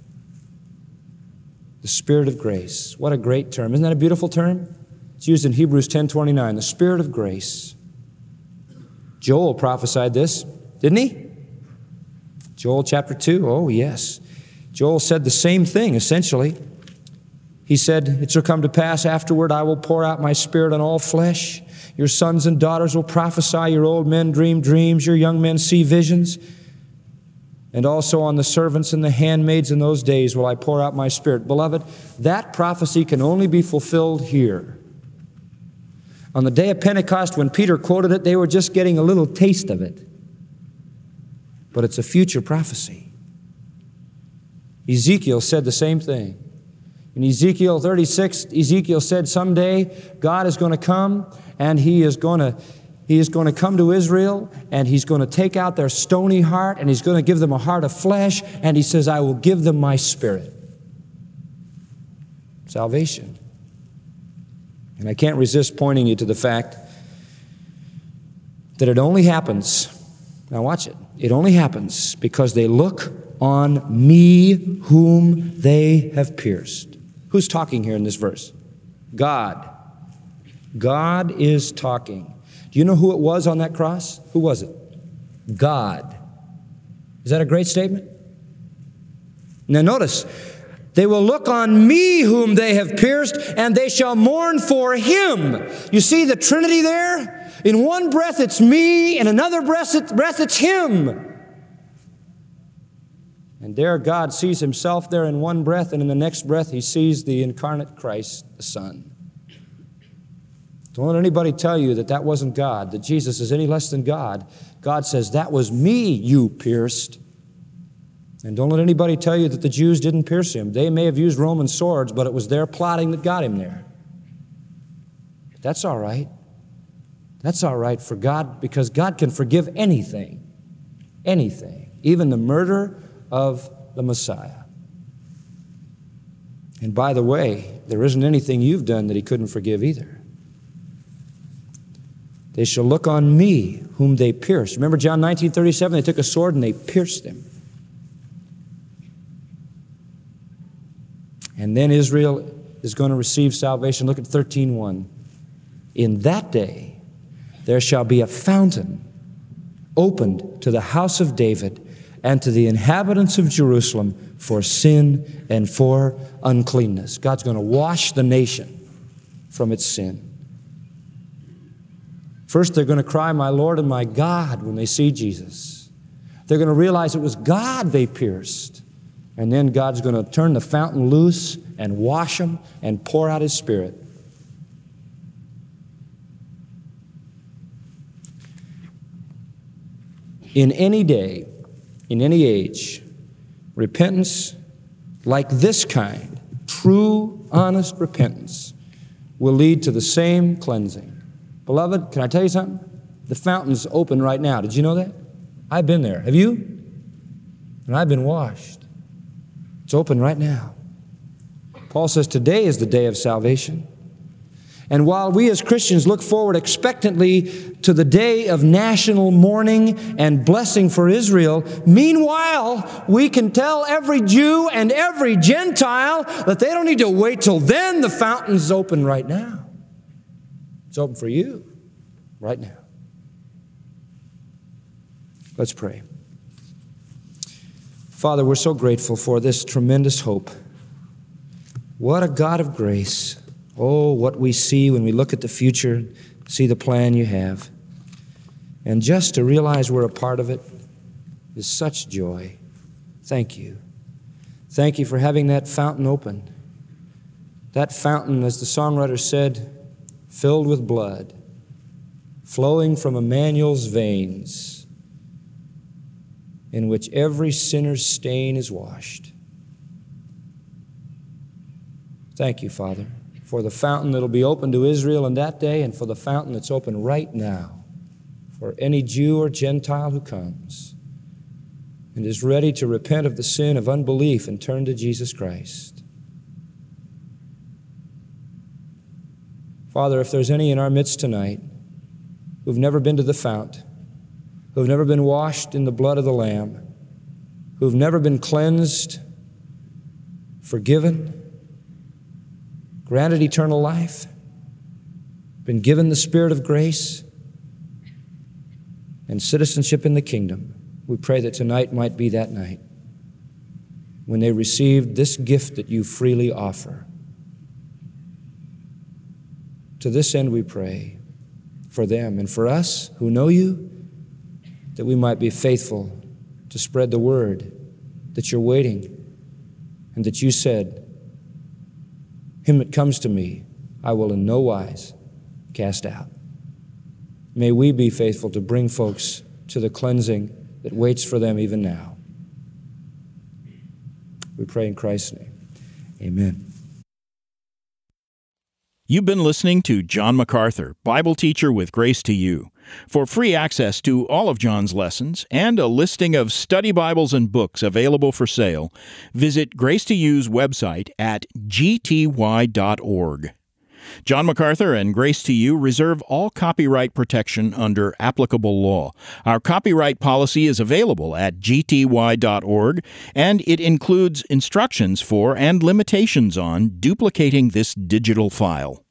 The Spirit of grace. What a great term. Isn't that a beautiful term? It's used in Hebrews ten twenty-nine, the Spirit of grace. Joel prophesied this, didn't he? Joel chapter two, oh yes. Joel said the same thing, essentially. He said, it shall come to pass afterward, I will pour out my Spirit on all flesh. Your sons and daughters will prophesy, your old men dream dreams, your young men see visions. And also on the servants and the handmaids in those days will I pour out my Spirit. Beloved, that prophecy can only be fulfilled here. On the day of Pentecost, when Peter quoted it, they were just getting a little taste of it. But it's a future prophecy. Ezekiel said the same thing. In Ezekiel thirty-six, Ezekiel said someday God is going to come and He is going to He is going to come to Israel, and He's going to take out their stony heart, and He's going to give them a heart of flesh, and He says, I will give them my Spirit. Salvation. And I can't resist pointing you to the fact that it only happens, now watch it, it only happens because they look on me whom they have pierced. Who's talking here in this verse? God. God is talking. Do you know who it was on that cross? Who was it? God. Is that a great statement? Now notice, they will look on me whom they have pierced, and they shall mourn for Him. You see the Trinity there? In one breath it's me, in another breath it's Him. And there God sees Himself there in one breath, and in the next breath He sees the incarnate Christ, the Son. Don't let anybody tell you that that wasn't God, that Jesus is any less than God. God says, that was me you pierced. And don't let anybody tell you that the Jews didn't pierce Him. They may have used Roman swords, but it was their plotting that got Him there. But that's all right. That's all right for God, because God can forgive anything. Anything. Even the murder of the Messiah. And by the way, there isn't anything you've done that He couldn't forgive either. They shall look on me whom they pierced. Remember John nineteen thirty-seven? They took a sword and they pierced Him. And then Israel is going to receive salvation. Look at thirteen one. In that day there shall be a fountain opened to the house of David and to the inhabitants of Jerusalem for sin and for uncleanness. God's going to wash the nation from its sin. First, they're going to cry, my Lord and my God, when they see Jesus. They're going to realize it was God they pierced. And then God's going to turn the fountain loose and wash them and pour out His Spirit. In any day, in any age, repentance like this kind, true, honest repentance, will lead to the same cleansing. Beloved, can I tell you something? The fountain's open right now. Did you know that? I've been there. Have you? And I've been washed. It's open right now. Paul says today is the day of salvation. And while we as Christians look forward expectantly to the day of national mourning and blessing for Israel, meanwhile, we can tell every Jew and every Gentile that they don't need to wait till then. The fountain's open right now. It's open for you right now. Let's pray. Father, we're so grateful for this tremendous hope. What a God of grace. Oh, what we see when we look at the future, see the plan you have. And just to realize we're a part of it is such joy. Thank you. Thank you for having that fountain open. That fountain, as the songwriter said, filled with blood, flowing from Emmanuel's veins, in which every sinner's stain is washed. Thank you, Father, for the fountain that will be open to Israel in that day, and for the fountain that's open right now for any Jew or Gentile who comes and is ready to repent of the sin of unbelief and turn to Jesus Christ. Father, if there's any in our midst tonight who've never been to the fount, who've never been washed in the blood of the Lamb, who've never been cleansed, forgiven, granted eternal life, been given the Spirit of grace and citizenship in the kingdom, we pray that tonight might be that night when they received this gift that you freely offer. To this end we pray for them and for us who know you, that we might be faithful to spread the word that you're waiting and that you said, him that comes to me, I will in no wise cast out. May we be faithful to bring folks to the cleansing that waits for them even now. We pray in Christ's name. Amen. You've been listening to John MacArthur, Bible teacher with Grace to You. For free access to all of John's lessons and a listing of study Bibles and books available for sale, visit Grace to You's website at g t y dot org. John MacArthur and Grace to You reserve all copyright protection under applicable law. Our copyright policy is available at g t y dot org, and it includes instructions for and limitations on duplicating this digital file.